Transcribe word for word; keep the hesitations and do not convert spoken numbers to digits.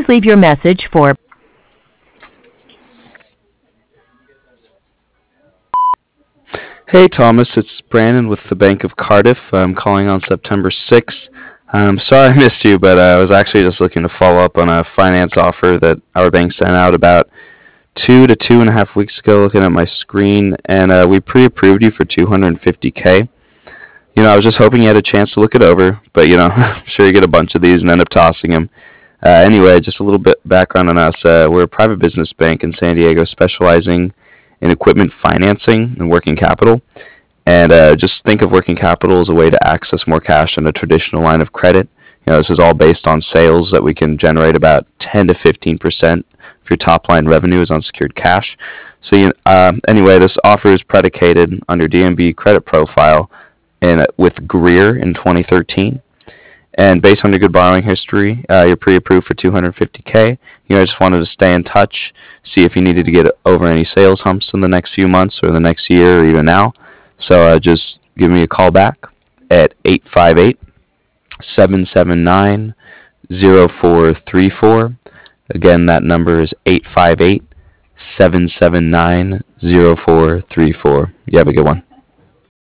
leave your message for Hey Thomas, it's Brandon with the Bank of Cardiff. I'm calling on September sixth. I'm sorry I missed you, but uh, I was actually just looking to follow up on a finance offer that our bank sent out about two to two and a half weeks ago. Looking at my screen, and uh, we pre-approved you for two hundred fifty k. You know, I was just hoping you had a chance to look it over, but you know, I'm sure you get a bunch of these and end up tossing them. Uh, anyway, just a little bit background on us. Uh, we're a private business bank in San Diego, specializing in equipment financing and working capital. And uh, just think of working capital as a way to access more cash than a traditional line of credit. You know, this is all based on sales that we can generate about ten to fifteen percent of your top line revenue is unsecured cash. So you, uh, anyway, this offer is predicated on your D N B credit profile in, with Greer in twenty thirteen. And based on your good borrowing history, uh, you're pre-approved for two hundred fifty k. You know, I just wanted to stay in touch, see if you needed to get over any sales humps in the next few months or the next year or even now. So uh, just give me a call back at eight five eight, seven seven nine, zero four three four. Again, that number is eight five eight, seven seven nine, zero four three four. You have a good one.